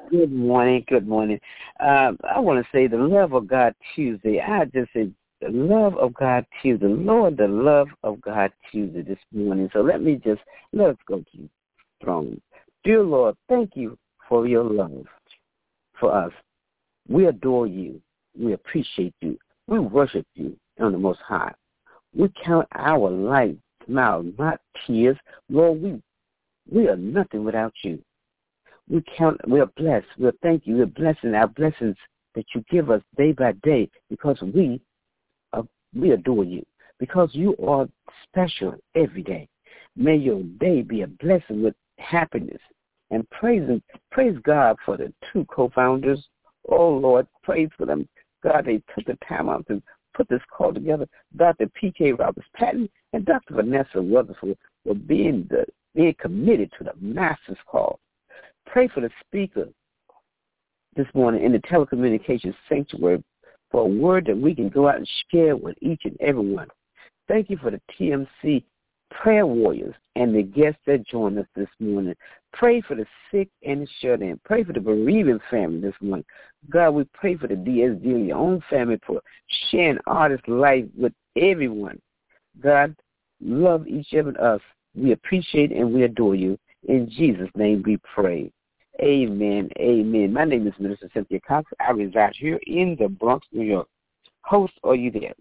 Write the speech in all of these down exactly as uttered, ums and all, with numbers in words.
Good morning. Good morning. Um, I want to say the love of God Tuesday. I just said the love of God Tuesday. Lord, the love of God Tuesday this morning. So let me just, let us go to the throne. Dear Lord, thank you for your love for us. We adore you. We appreciate you. We worship you on the Most High. We count our life, smiles, not tears. Lord, we, we are nothing without you. We count, we are blessed. We thank you. We're blessing our blessings that you give us day by day because we are, we adore you, because you are special every day. May your day be a blessing with happiness and praise, praise God for the two co-founders. Oh, Lord, praise for them. God, they took the time out to put this call together. Doctor P K Roberts-Patton and Doctor Vanessa Weatherspoon for being, the, being committed to the Master's Call. Pray for the speaker this morning in the telecommunications sanctuary for a word that we can go out and share with each and every one. Thank you for the T M C prayer warriors and the guests that joined us this morning. Pray for the sick and the shut-in. Pray for the bereaving family this morning. God, we pray for the D S D Leon family for sharing artist life with everyone. God, love each of us. We appreciate and we adore you. In Jesus' name we pray. Amen. Amen. My name is Minister Cynthia Cox. I reside here in the Bronx, New York. Host, are you there?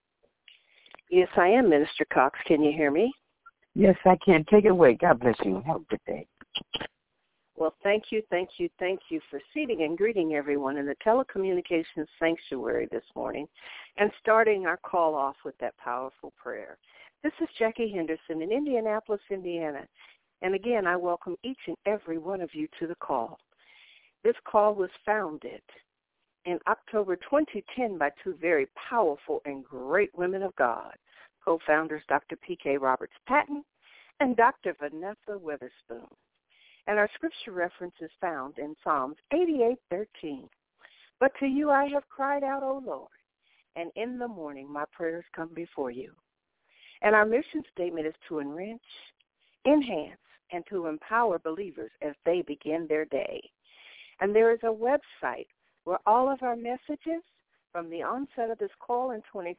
Yes, I am, Minister Cox. Can you hear me? Yes, I can. Take it away. God bless you. Have a good day. Well, thank you, thank you, thank you for seating and greeting everyone in the telecommunications sanctuary this morning and starting our call off with that powerful prayer. This is Jackie Henderson in Indianapolis, Indiana. And again, I welcome each and every one of you to the call. This call was founded in October twenty ten by two very powerful and great women of God, co-founders Doctor P K Roberts-Patton and Doctor Vanessa Weatherspoon. And our scripture reference is found in Psalms eighty-eight thirteen. But to you I have cried out, O Lord, and in the morning my prayers come before you. And our mission statement is to enrich, enhance, and to empower believers as they begin their day. And there is a website where all of our messages from the onset of this call in twenty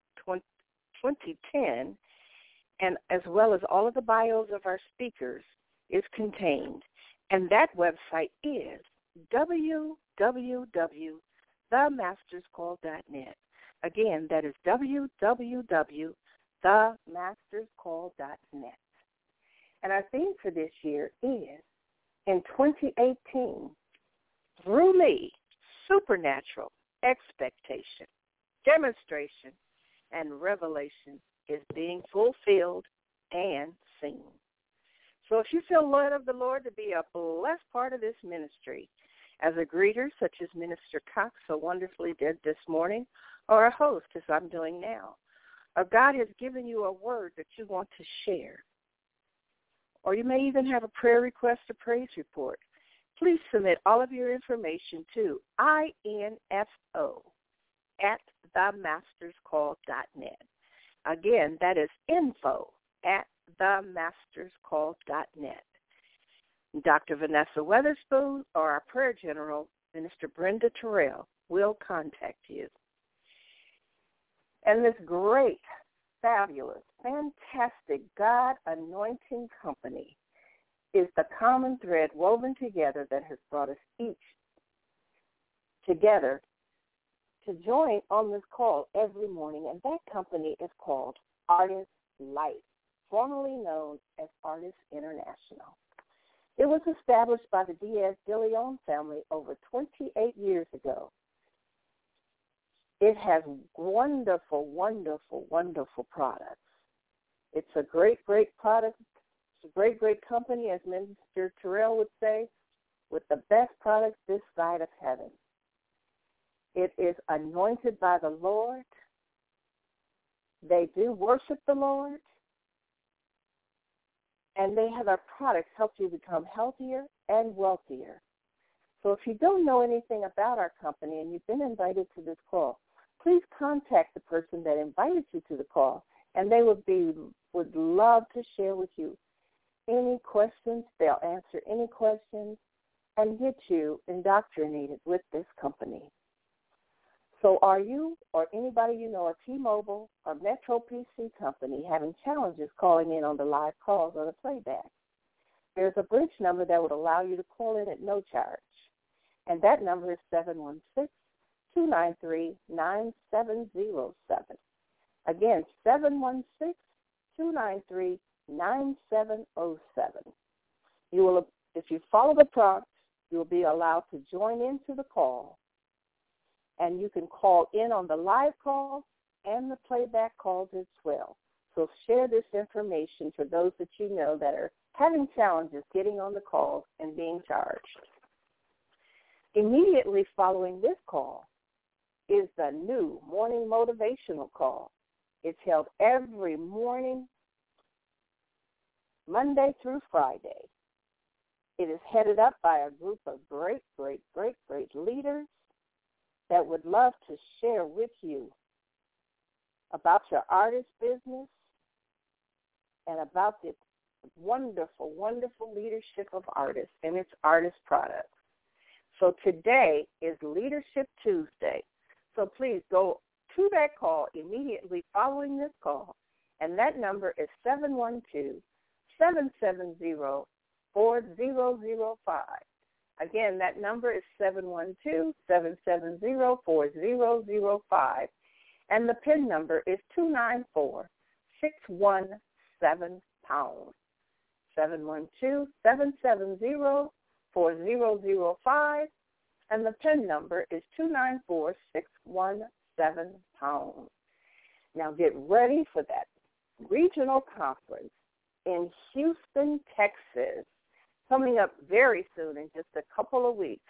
ten, and as well as all of the bios of our speakers, is contained. And that website is w w w dot the masters call dot net. Again, that is w w w dot the masters call dot net. And our theme for this year is, in twenty eighteen, through me, supernatural expectation, demonstration, and revelation is being fulfilled and seen. So if you feel led of the Lord to be a blessed part of this ministry, as a greeter, such as Minister Cox so wonderfully did this morning, or a host, as I'm doing now, or God has given you a word that you want to share, or you may even have a prayer request or praise report, please submit all of your information to info at the masters call dot net. Again, that is info at the masters call dot net. Doctor Vanessa Weatherspoon or our prayer general, Minister Brenda Terrell, will contact you. And this great, fabulous, fantastic God-anointing company is the common thread woven together that has brought us each together to join on this call every morning, and that company is called Artist Life, formerly known as Artist International. It was established by the Diaz de Leon family over twenty-eight years ago. It has wonderful, wonderful, wonderful products. It's a great, great product. It's a great, great company, as Minister Terrell would say, with the best products this side of heaven. It is anointed by the Lord. They do worship the Lord. And they have our products help you become healthier and wealthier. So if you don't know anything about our company and you've been invited to this call, please contact the person that invited you to the call, and they would be would love to share with you any questions. They'll answer any questions. and get you indoctrinated with this company. So are you or anybody you know at T-Mobile or Metro P C Company having challenges calling in on the live calls or the playback? There's a bridge number that would allow you to call in at no charge, and that number is seven one six, two nine three, nine seven zero seven. Again, seven one six, two nine three, nine seven zero seven. You will, if you follow the prompt, you will be allowed to join into the call, and you can call in on the live call and the playback calls as well. So share this information for those that you know that are having challenges getting on the calls and being charged. Immediately following this call is the new morning motivational call. It's held every morning, Monday through Friday. It is headed up by a group of great, great, great, great leaders that would love to share with you about your artist business and about the wonderful, wonderful leadership of artists and its artist products. So today is Leadership Tuesday. So please go to that call immediately following this call, and that number is seven one two, seven seven zero, four zero zero five. Again, that number is seven one two, seven seven zero, four zero zero five, and the PIN number is two nine four, six one seven pound. seven one two, seven seven zero, four zero zero five, and the PIN number is two nine four, six one seven pound. Now get ready for that regional conference in Houston, Texas, coming up very soon in just a couple of weeks,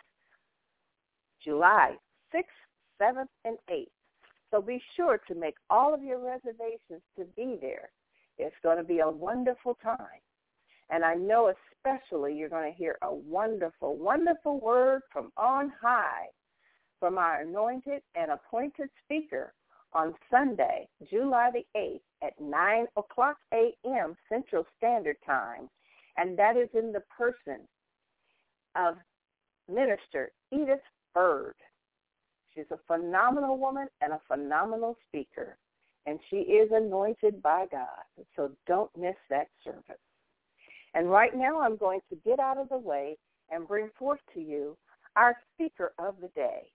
July sixth, seventh, and eighth. So be sure to make all of your reservations to be there. It's going to be a wonderful time. And I know especially you're going to hear a wonderful, wonderful word from on high from our anointed and appointed speaker on Sunday, July the eighth at nine o'clock a.m. Central Standard Time. And that is in the person of Minister Edith Bird. She's a phenomenal woman and a phenomenal speaker, and she is anointed by God. So don't miss that service. And right now I'm going to get out of the way and bring forth to you our speaker of the day.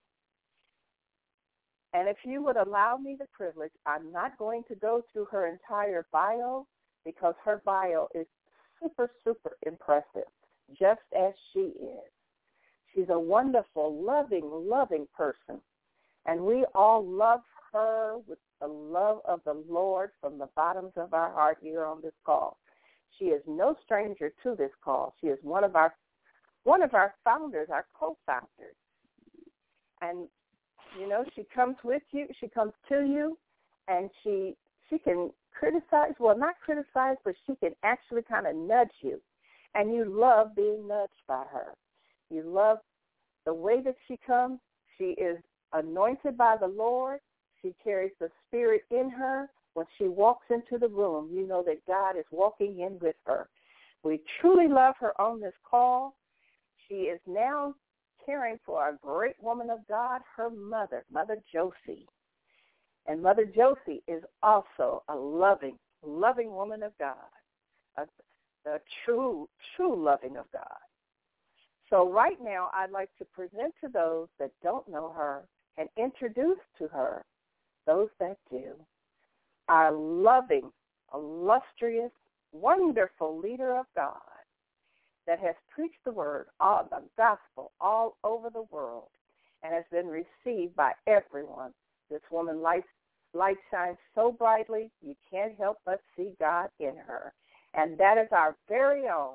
And if you would allow me the privilege, I'm not going to go through her entire bio because her bio is super, super impressive, just as she is. She's a wonderful, loving, loving person. And we all love her with the love of the Lord from the bottoms of our heart here on this call. She is no stranger to this call. She is one of our one of our founders, our co-founders. And, you know, she comes with you, she comes to you, and she she can criticize, well, not criticize, but she can actually kind of nudge you. And you love being nudged by her. You love the way that she comes. She is anointed by the Lord. She carries the Spirit in her. When she walks into the room, you know that God is walking in with her. We truly love her on this call. She is now caring for a great woman of God, her mother, Mother Josie. And Mother Josie is also a loving, loving woman of God, a, a true, true loving of God. So right now I'd like to present to those that don't know her and introduce to her those that do. Our loving, illustrious, wonderful leader of God that has preached the word, all the gospel, all over the world and has been received by everyone. This woman light, light shines so brightly, you can't help but see God in her. And that is our very own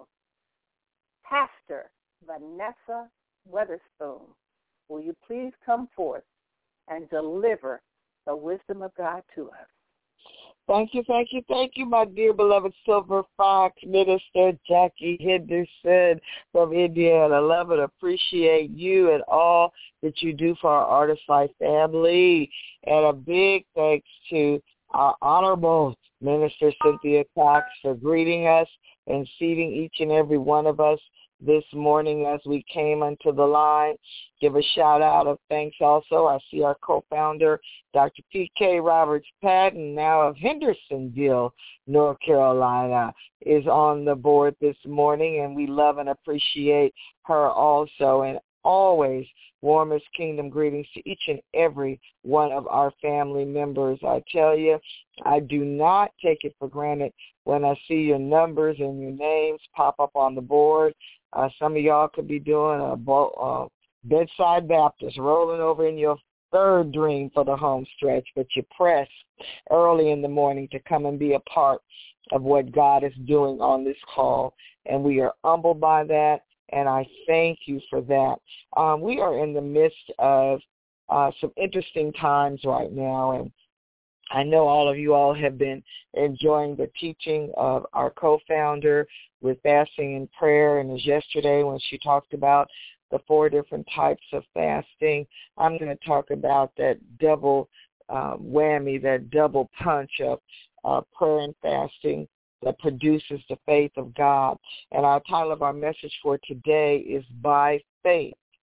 Pastor Vanessa Weatherspoon. Will you please come forth and deliver the wisdom of God to us? Thank you, thank you, thank you, my dear beloved Silver Fox Minister Jackie Henderson from Indiana. Love and appreciate you and all that you do for our Artist Life family. And a big thanks to our Honorable Minister Cynthia Cox for greeting us and seating each and every one of us this morning as we came onto the line. Give a shout out of thanks also. I see our co-founder, Doctor P K Roberts Patton, now of Hendersonville, North Carolina, is on the board this morning, and we love and appreciate her also. And always warmest kingdom greetings to each and every one of our family members. I tell you, I do not take it for granted when I see your numbers and your names pop up on the board. Uh, some of y'all could be doing a uh, bedside Baptist, rolling over in your third dream for the home stretch, but you press early in the morning to come and be a part of what God is doing on this call. And we are humbled by that, and I thank you for that. Um, we are in the midst of uh, some interesting times right now, and I know all of you all have been enjoying the teaching of our co-founder with fasting and prayer, and as yesterday when she talked about the four different types of fasting, I'm going to talk about that double uh, whammy, that double punch of uh, prayer and fasting that produces the faith of God. And our title of our message for today is By Faith,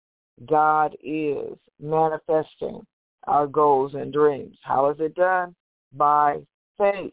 God is manifesting our goals and dreams. How is it done? By faith.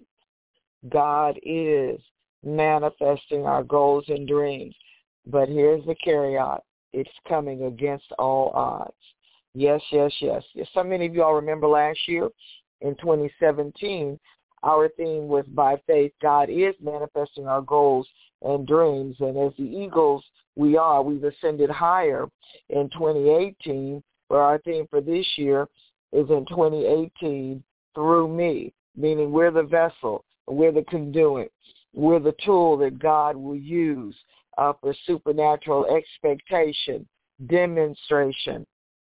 God is manifesting our goals and dreams. But here's the caveat. It's coming against all odds. Yes, yes, yes. yes. So many of you all remember last year in twenty seventeen, our theme was By Faith, God is manifesting our goals and dreams. And as the eagles we are, we've ascended higher in twenty eighteen, where our theme for this year is in twenty eighteen, through me, meaning we're the vessel, we're the conduit, we're the tool that God will use uh, for supernatural expectation, demonstration,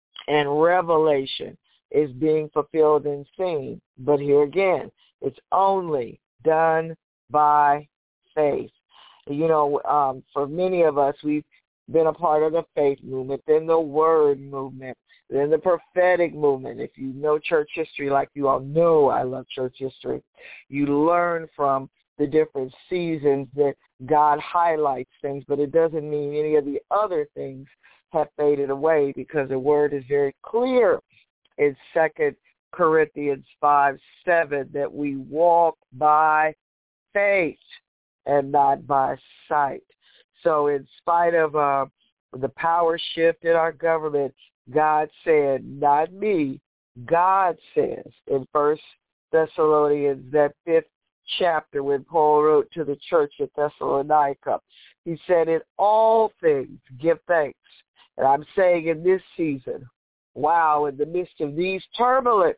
and revelation is being fulfilled and seen. But here again, it's only done by faith. You know, um, for many of us, we've been a part of the faith movement, then the word movement, then the prophetic movement. If you know church history, like you all know I love church history, you learn from the different seasons that God highlights things, but it doesn't mean any of the other things have faded away, because the word is very clear in Second Corinthians five seven that we walk by faith and not by sight. So in spite of uh, the power shift in our government, God said, not me, God says in First Thessalonians, that fifth chapter, when Paul wrote to the church at Thessalonica, he said, in all things give thanks. And I'm saying in this season, wow, in the midst of these turbulent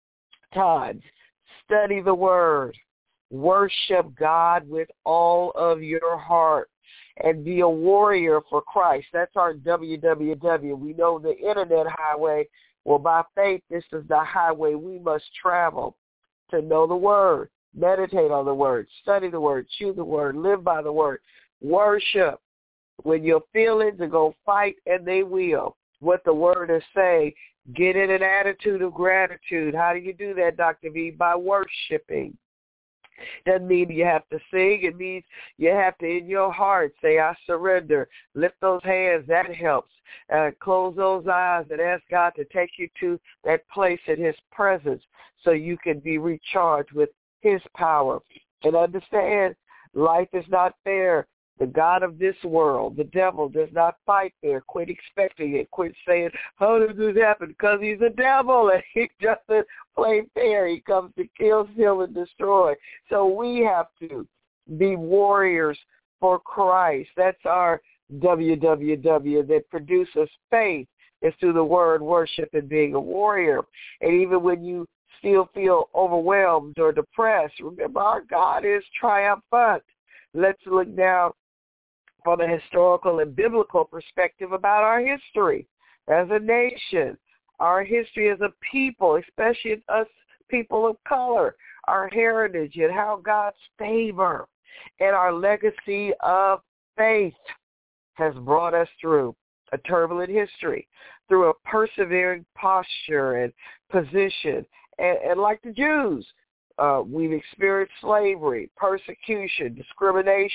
times, study the word, worship God with all of your heart, and be a warrior for Christ. That's our W W W. We know the internet highway. Well, by faith, this is the highway we must travel to know the word, meditate on the word, study the word, chew the word, live by the word, worship. When your feelings are going to fight, and they will, what the word is saying, get in an attitude of gratitude. How do you do that, Doctor V? By worshiping. Doesn't mean you have to sing. It means you have to, in your heart, say, I surrender. Lift those hands. That helps. Uh, close those eyes and ask God to take you to that place in his presence so you can be recharged with his power. And understand, life is not fair. The God of this world, the devil, does not fight fair. Quit expecting it. Quit saying, how did this happen? Because he's a devil, and he doesn't play fair. He comes to kill, steal, and destroy. So we have to be warriors for Christ. That's our W W W that produces faith. It's through the word, worship, and being a warrior. And even when you still feel overwhelmed or depressed, remember our God is triumphant. Let's look now from a historical and biblical perspective about our history as a nation, our history as a people, especially us people of color, our heritage and how God's favor and our legacy of faith has brought us through a turbulent history, through a persevering posture and position. And, and like the Jews, uh, we've experienced slavery, persecution, discrimination,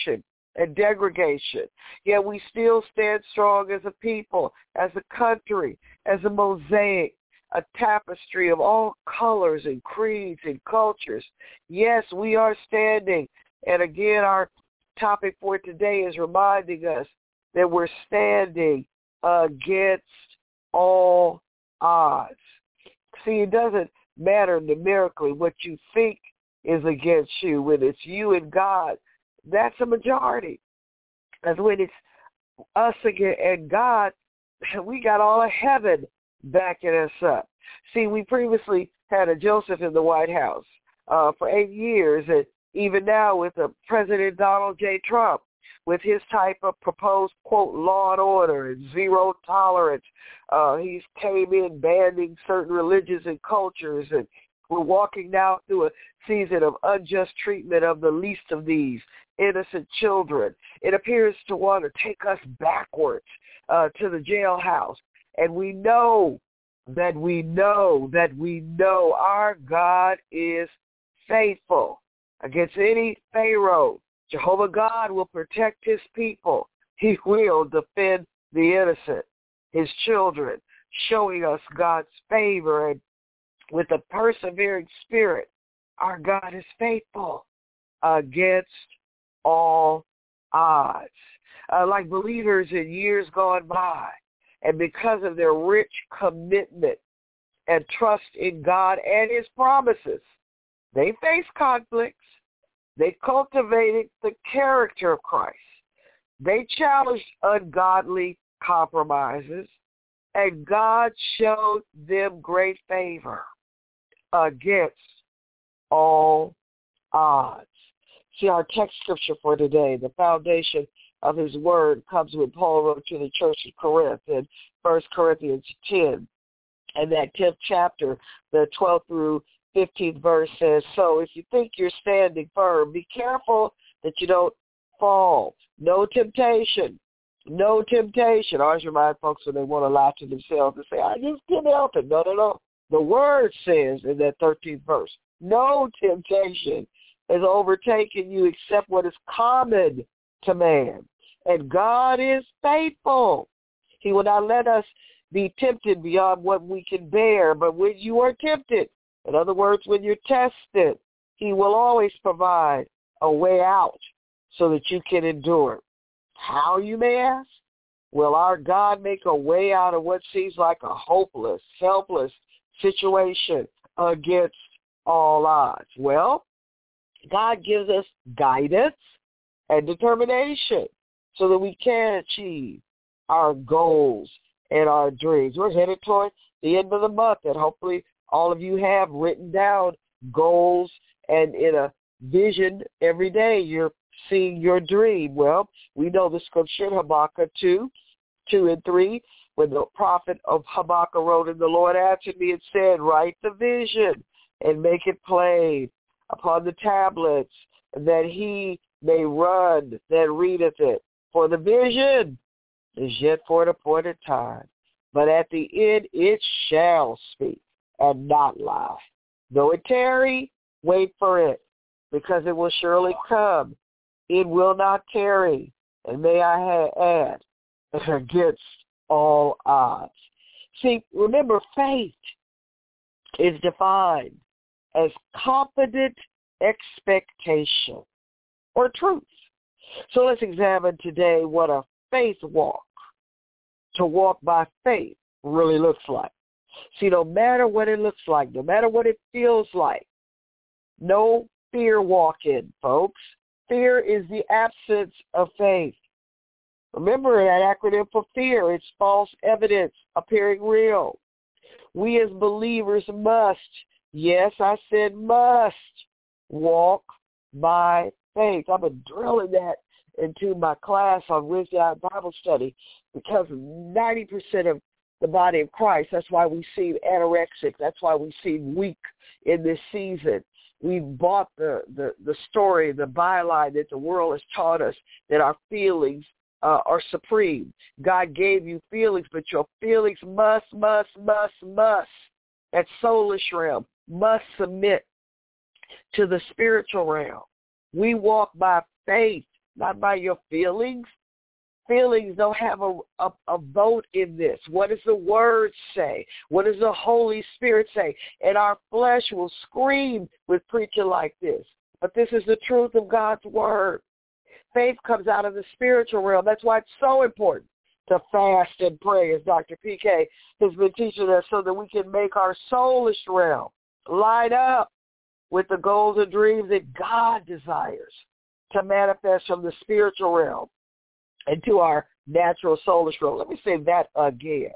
and degradation. Yet we still stand strong as a people, as a country, as a mosaic, a tapestry of all colors and creeds and cultures. Yes, we are standing. And again, our topic for today is reminding us that we're standing against all odds. See, it doesn't matter numerically what you think is against you. When it's you and God, that's a majority. Because when it's us and God, we got all of heaven backing us up. See, we previously had a Joseph in the White House uh, for eight years, and even now with uh, President Donald J. Trump, with his type of proposed, quote, law and order and zero tolerance. Uh, he's came in banning certain religions and cultures, and we're walking now through a season of unjust treatment of the least of these innocent children. It appears to want to take us backwards uh, to the jailhouse. And we know that we know that we know our God is faithful against any Pharaoh. Jehovah God will protect his people. He will defend the innocent, his children, showing us God's favor. And with a persevering spirit, our God is faithful against all odds. Uh, like believers in years gone by, and because of their rich commitment and trust in God and his promises, they face conflicts. They cultivated the character of Christ. They challenged ungodly compromises, and God showed them great favor against all odds. See, our text scripture for today, the foundation of his word, comes when Paul wrote to the church of Corinth in First Corinthians ten. And that tenth chapter, the twelfth through fifteenth verse says, so if you think you're standing firm, be careful that you don't fall. No temptation. No temptation. I always remind folks when they want to lie to themselves and say, I just can't help it. No, no, no. The word says in that thirteenth verse, no temptation has overtaken you except what is common to man. And God is faithful. He will not let us be tempted beyond what we can bear. But when you are tempted, in other words, when you're tested, he will always provide a way out so that you can endure. How, you may ask? Will our God make a way out of what seems like a hopeless, helpless situation against all odds? Well, God gives us guidance and determination so that we can achieve our goals and our dreams. We're headed toward the end of the month, and hopefully all of you have written down goals, and in a vision every day you're seeing your dream. Well, we know the scripture in Habakkuk two, two and three, when the prophet of Habakkuk wrote, and the Lord answered me and said, write the vision and make it plain upon the tablets, that he may run that readeth it. For the vision is yet for an appointed time, but at the end it shall speak and not lie. Though it tarry, wait for it, because it will surely come. It will not tarry, and may I ha- add, against all odds. See, remember, faith is defined as confident expectation or truth. So let's examine today what a faith walk, to walk by faith, really looks like. See, no matter what it looks like, no matter what it feels like, no fear walk in, folks. Fear is the absence of faith. Remember that acronym for fear, it's false evidence appearing real. We as believers must, yes, I said must, walk by faith. I've been drilling that into my class on Wednesday night Bible study because ninety percent of the body of Christ, that's why we seem anorexic. That's why we seem weak in this season. We've bought the, the, the story, the byline that the world has taught us that our feelings uh, are supreme. God gave you feelings, but your feelings must, must, must, must, that soulish realm, must submit to the spiritual realm. We walk by faith not by your feelings. Feelings don't have a, a, a vote in this. What does the Word say? What does the Holy Spirit say? And our flesh will scream with preaching like this. But this is the truth of God's Word. Faith comes out of the spiritual realm. That's why it's so important to fast and pray, as Doctor P K has been teaching us, so that we can make our soulish realm line up with the goals and dreams that God desires to manifest from the spiritual realm into our natural soulish realm. Let me say that again.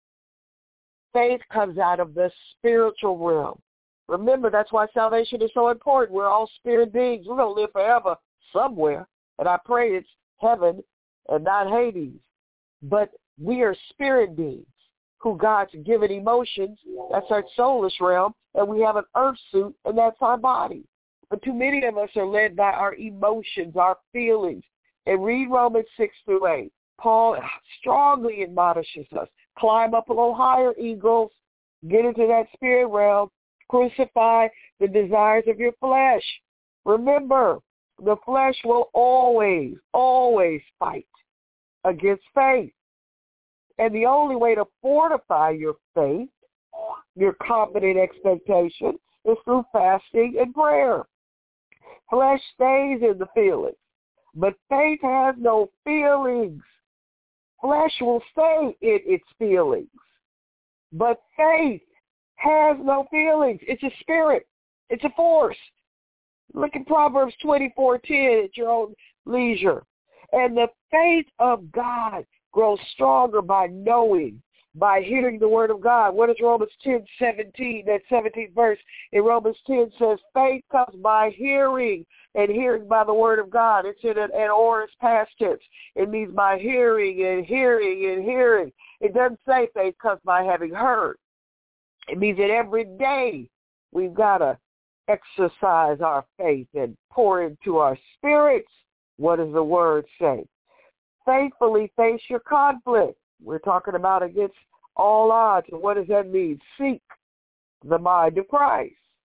Faith comes out of the spiritual realm. Remember, that's why salvation is so important. We're all spirit beings. We're going to live forever somewhere. And I pray it's heaven and not Hades. But we are spirit beings who God's given emotions. That's our soulish realm. And we have an earth suit, and that's our body. But too many of us are led by our emotions, our feelings. And read Romans six through eight. Paul strongly admonishes us. Climb up a little higher, eagles. Get into that spirit realm. Crucify the desires of your flesh. Remember, the flesh will always, always fight against faith. And the only way to fortify your faith, your confident expectation, is through fasting and prayer. Flesh stays in the feelings, but faith has no feelings. Flesh will stay in its feelings, but faith has no feelings. It's a spirit. It's a force. Look at Proverbs twenty-four ten at your own leisure. And the faith of God grows stronger by knowing, by hearing the word of God. What is Romans ten seventeen? That seventeenth verse in Romans ten says, faith comes by hearing, and hearing by the word of God. It's in an, an aorist past tense. It means by hearing and hearing and hearing. It doesn't say faith comes by having heard. It means that every day we've got to exercise our faith and pour into our spirits. What does the word say? Faithfully face your conflict. We're talking about against all odds. And what does that mean? Seek the mind of Christ.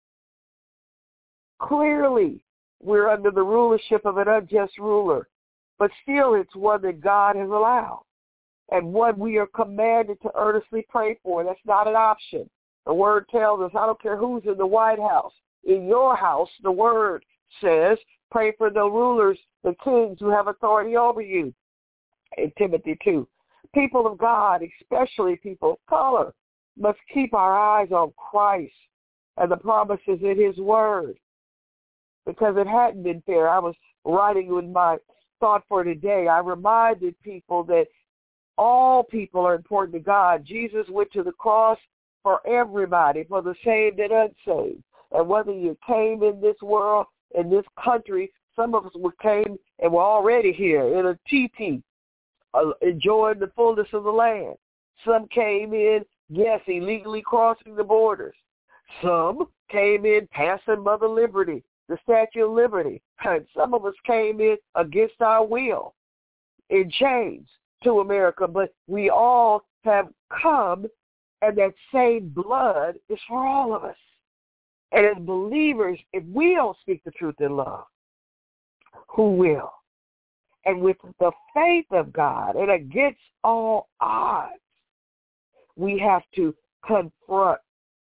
Clearly, we're under the rulership of an unjust ruler, but still it's one that God has allowed and one we are commanded to earnestly pray for. That's not an option. The word tells us, I don't care who's in the White House. In your house, the word says, pray for the rulers, the kings who have authority over you. In Timothy two. People of God, especially people of color, must keep our eyes on Christ and the promises in his word. Because it hadn't been fair. I was writing with my thought for today. I reminded people that all people are important to God. Jesus went to the cross for everybody, for the saved and unsaved. And whether you came in this world, in this country, some of us came and were already here in a teepee, uh, enjoying the fullness of the land. Some came in, yes, illegally crossing the borders. Some came in passing Mother Liberty, the Statue of Liberty. And some of us came in against our will in chains to America. But we all have come, and that same blood is for all of us. And as believers, if we don't speak the truth in love, who will? And with the faith of God and against all odds, we have to confront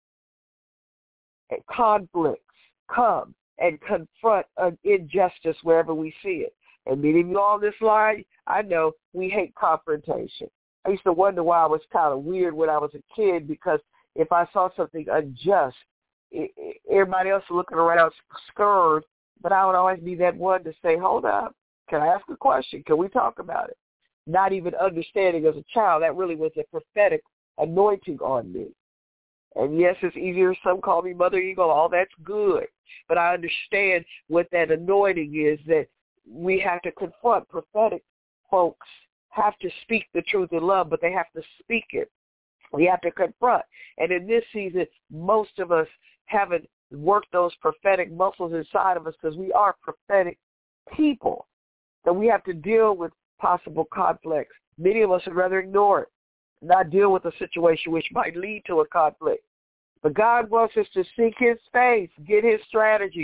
conflicts, come and confront an injustice wherever we see it. And many of you on this line, I know we hate confrontation. I used to wonder why I was kind of weird when I was a kid, because if I saw something unjust, it, it, everybody else looking around scared, but I would always be that one to say, hold up, can I ask a question? Can we talk about it? Not even understanding as a child, that really was a prophetic anointing on me. And yes, it's easier. Some call me Mother Eagle. All that's good. But I understand what that anointing is, that we have to confront. Prophetic folks have to speak the truth in love, but they have to speak it. We have to confront. And in this season, most of us haven't worked those prophetic muscles inside of us because we are prophetic people. So we have to deal with possible conflicts. Many of us would rather ignore it, not deal with a situation which might lead to a conflict. But God wants us to seek his face, get his strategy,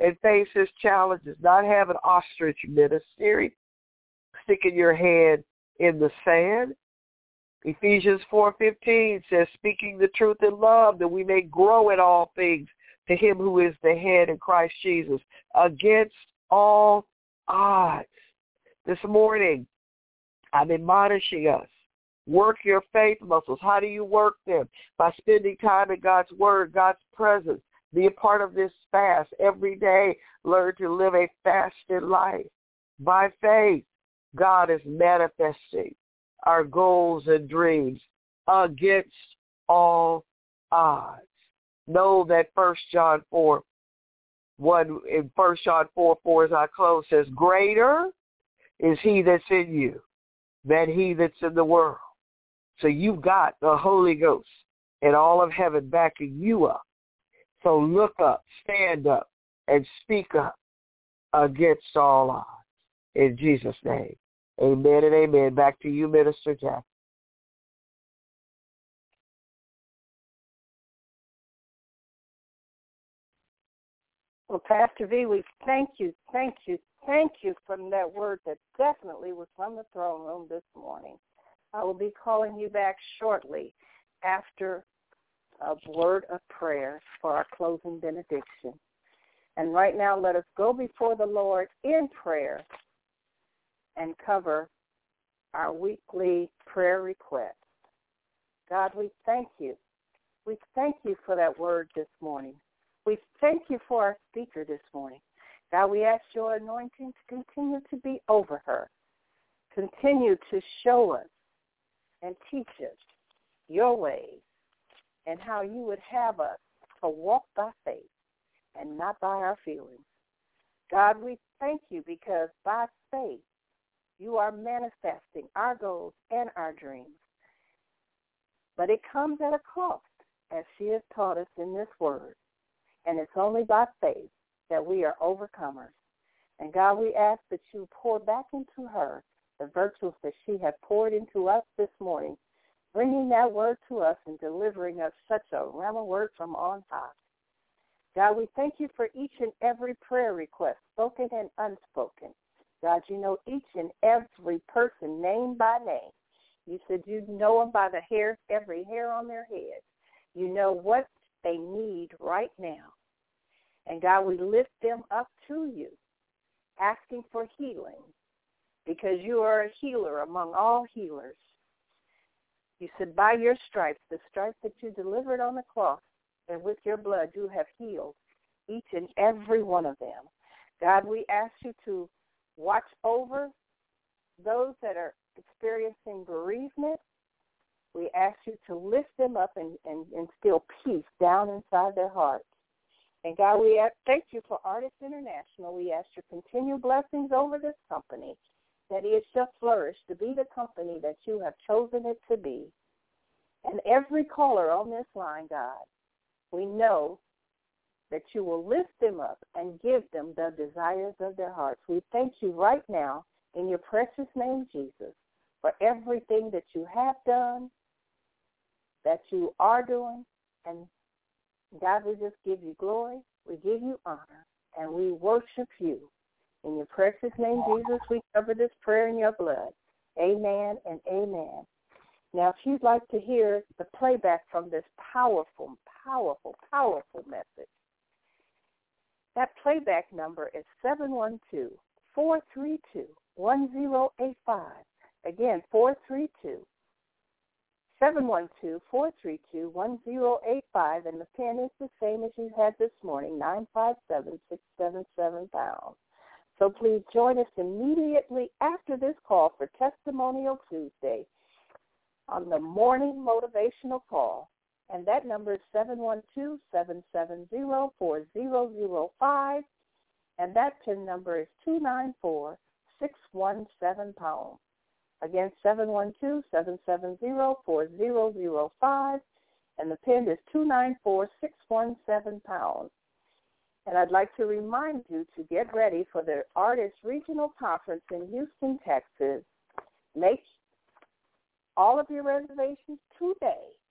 and face his challenges, not have an ostrich ministry, sticking your head in the sand. Ephesians four fifteen says, speaking the truth in love, that we may grow in all things to him who is the head in Christ Jesus, against all odds. This morning, I'm admonishing us. Work your faith muscles. How do you work them? By spending time in God's word, God's presence. Be a part of this fast every day. Learn to live a fasted life. By faith, God is manifesting our goals and dreams against all odds. Know that First John four, one in First John four, four as I close says, greater is he that's in you than he that's in the world. So you've got the Holy Ghost and all of heaven backing you up. So look up, stand up, and speak up against all odds. In Jesus' name, amen and amen. Back to you, Minister Jack. Well, Pastor V, we thank you, thank you, thank you from that word that definitely was from the throne room this morning. I will be calling you back shortly after a word of prayer for our closing benediction. And right now, let us go before the Lord in prayer and cover our weekly prayer requests. God, we thank you. We thank you for that word this morning. We thank you for our speaker this morning. God, we ask your anointing to continue to be over her. Continue to show us and teach us your ways and how you would have us to walk by faith and not by our feelings. God, we thank you because by faith you are manifesting our goals and our dreams. But it comes at a cost, as she has taught us in this word. And it's only by faith that we are overcomers. And God, we ask that you pour back into her the virtues that she has poured into us this morning, bringing that word to us and delivering us such a rhema word from on high. God, we thank you for each and every prayer request, spoken and unspoken. God, you know each and every person name by name. You said you know them by the hair, every hair on their head. You know what they need right now. And God, we lift them up to you, asking for healing, because you are a healer among all healers. You said by your stripes, the stripes that you delivered on the cross, and with your blood you have healed each and every one of them. God, we ask you to watch over those that are experiencing bereavement. We ask you to lift them up and, and instill peace down inside their hearts. And God, we ask, thank you for Artists International. We ask your continued blessings over this company, that it shall flourish to be the company that you have chosen it to be. And every caller on this line, God, we know that you will lift them up and give them the desires of their hearts. We thank you right now in your precious name, Jesus, for everything that you have done, that you are doing, and God, we just give you glory, we give you honor, and we worship you. In your precious name, Jesus, we cover this prayer in your blood. Amen and amen. Now, if you'd like to hear the playback from this powerful, powerful, powerful message, that playback number is seven one two, four three two, one zero eight five. Again, four three two, seven one two, four three two, one zero eight five, and the pin is the same as you had this morning, nine five seven, six seven seven pounds. So please join us immediately after this call for Testimonial Tuesday on the morning motivational call. And that number is seven one two, seven seven zero, four zero zero five. And that pin number is two nine four, six one seven pounds. Again, seven one two, seven seven zero, four zero zero five. And the pin is two nine four, six one seven pounds. And I'd like to remind you to get ready for the Artists Regional Conference in Houston, Texas. Make all of your reservations today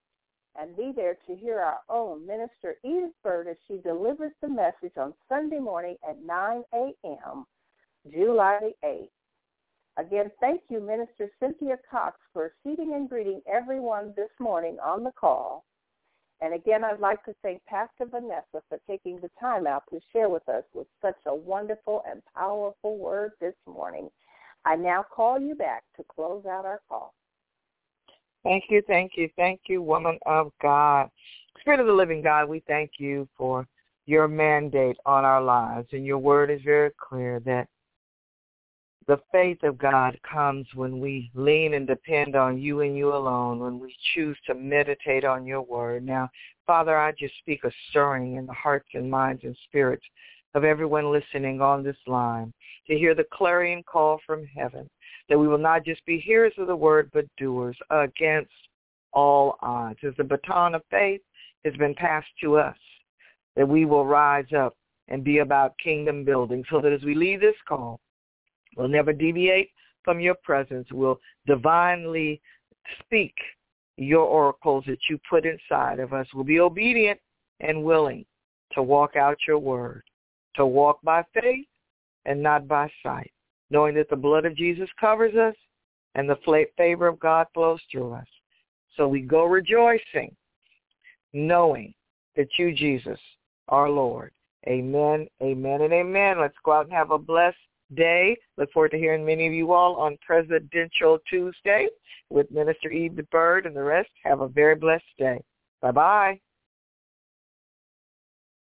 and be there to hear our own Minister Edith Byrd as she delivers the message on Sunday morning at nine a.m., July the eighth. Again, thank you, Minister Cynthia Cox, for seating and greeting everyone this morning on the call. And again, I'd like to thank Pastor Vanessa for taking the time out to share with us with such a wonderful and powerful word this morning. I now call you back to close out our call. Thank you, thank you, thank you, woman of God. Spirit of the living God, we thank you for your mandate on our lives. And your word is very clear that the faith of God comes when we lean and depend on you and you alone, when we choose to meditate on your word. Now, Father, I just speak a stirring in the hearts and minds and spirits of everyone listening on this line to hear the clarion call from heaven, that we will not just be hearers of the word, but doers against all odds. As the baton of faith has been passed to us, that we will rise up and be about kingdom building, so that as we leave this call, we'll never deviate from your presence. We'll divinely speak your oracles that you put inside of us. We'll be obedient and willing to walk out your word, to walk by faith and not by sight, knowing that the blood of Jesus covers us and the favor of God flows through us. So we go rejoicing, knowing that you, Jesus, are Lord. Amen, amen, and amen. Let's go out and have a blessed day. Look forward to hearing many of you all on Presidential Tuesday with Minister Edith Byrd and the rest. Have a very blessed day. Bye-bye.